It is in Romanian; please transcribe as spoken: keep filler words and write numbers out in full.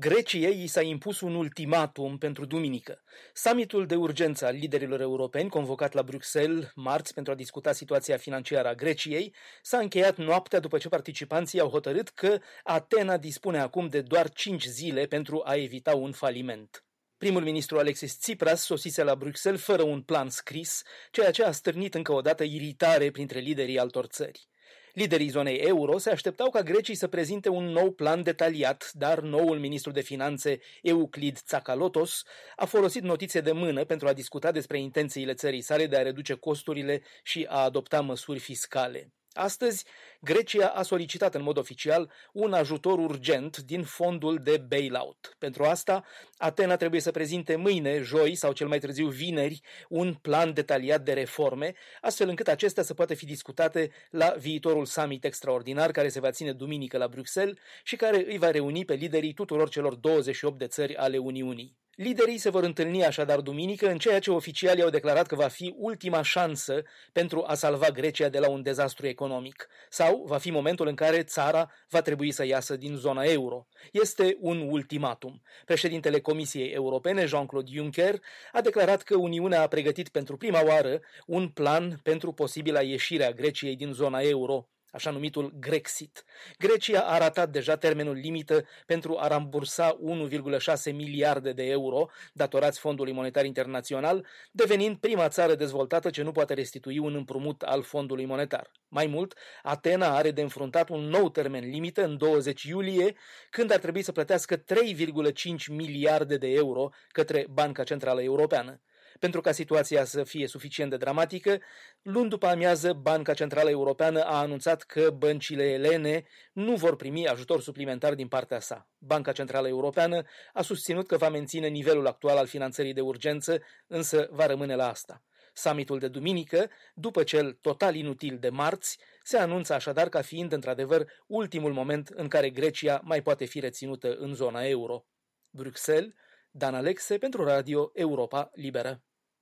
Greciei i s-a impus un ultimatum pentru duminică. Summitul de urgență al liderilor europeni, convocat la Bruxelles marți pentru a discuta situația financiară a Greciei, s-a încheiat noaptea după ce participanții au hotărât că Atena dispune acum de doar cinci zile pentru a evita un faliment. Primul ministru Alexis Tsipras sosise la Bruxelles fără un plan scris, ceea ce a stârnit încă o dată iritare printre liderii altor țări. Liderii zonei euro se așteptau ca grecii să prezinte un nou plan detaliat, dar noul ministru de finanțe, Euclid Tsakalotos, a folosit notițe de mână pentru a discuta despre intențiile țării sale de a reduce costurile și a adopta măsuri fiscale. Astăzi, Grecia a solicitat în mod oficial un ajutor urgent din fondul de bailout. Pentru asta, Atena trebuie să prezinte mâine, joi sau cel mai târziu vineri, un plan detaliat de reforme, astfel încât acestea să poată fi discutate la viitorul summit extraordinar care se va ține duminică la Bruxelles și care îi va reuni pe liderii tuturor celor douăzeci și opt de țări ale Uniunii. Liderii se vor întâlni așadar duminică în ceea ce oficialii au declarat că va fi ultima șansă pentru a salva Grecia de la un dezastru economic, sau va fi momentul în care țara va trebui să iasă din zona euro. Este un ultimatum. Președintele Comisiei Europene, Jean-Claude Juncker, a declarat că Uniunea a pregătit pentru prima oară un plan pentru posibila ieșire a Greciei din zona euro, așa numitul Grexit. Grecia a ratat deja termenul limită pentru a rambursa unu virgulă șase miliarde de euro datorați Fondului Monetar Internațional, devenind prima țară dezvoltată ce nu poate restitui un împrumut al Fondului Monetar. Mai mult, Atena are de înfruntat un nou termen limită în douăzeci iulie, când ar trebui să plătească trei virgulă cinci miliarde de euro către Banca Centrală Europeană. Pentru ca situația să fie suficient de dramatică, luni după amiază, Banca Centrală Europeană a anunțat că băncile elene nu vor primi ajutor suplimentar din partea sa. Banca Centrală Europeană a susținut că va menține nivelul actual al finanțării de urgență, însă va rămâne la asta. Summitul de duminică, după cel total inutil de marți, se anunță așadar ca fiind într-adevăr ultimul moment în care Grecia mai poate fi reținută în zona euro. Bruxelles, Dan Alexe pentru Radio Europa Liberă.